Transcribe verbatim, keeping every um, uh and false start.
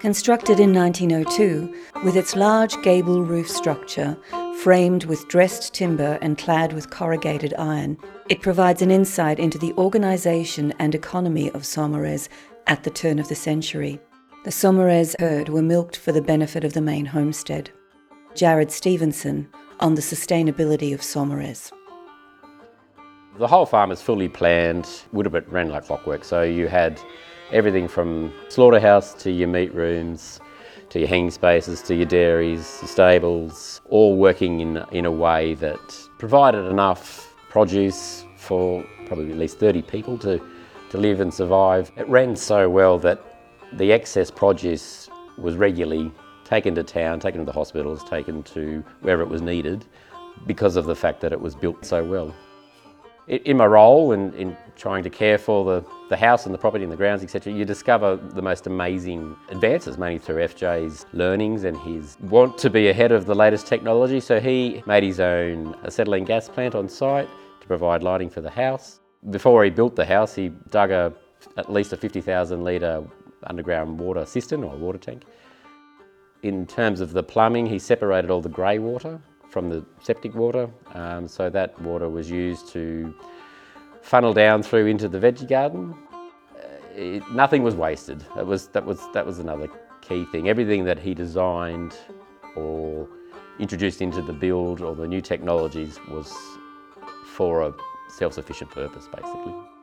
Constructed in nineteen oh two, with its large gable roof structure, framed with dressed timber and clad with corrugated iron, it provides an insight into the organisation and economy of Saumarez at the turn of the century. The Saumarez herd were milked for the benefit of the main homestead. Jared Stevenson on the sustainability of Saumarez. The whole farm is fully planned, would have ran like clockwork, so you had everything from slaughterhouse to your meat rooms, to your hanging spaces, to your dairies, your stables, all working in, in a way that provided enough produce for probably at least thirty people to, to live and survive. It ran so well that the excess produce was regularly taken to town, taken to the hospitals, taken to wherever it was needed because of the fact that it was built so well. In my role in, in trying to care for the, the house and the property and the grounds, et cetera, you discover the most amazing advances, mainly through F J's learnings and his want to be ahead of the latest technology. So he made his own acetylene gas plant on site to provide lighting for the house. Before he built the house, he dug a, at least a fifty thousand litre underground water cistern or water tank. In terms of the plumbing, he separated all the grey water from the septic water, um, so that water was used to funnel down through into the veggie garden. Uh, it, nothing was wasted. That was, that, was, that was another key thing. Everything that he designed or introduced into the build or the new technologies was for a self-sufficient purpose, basically.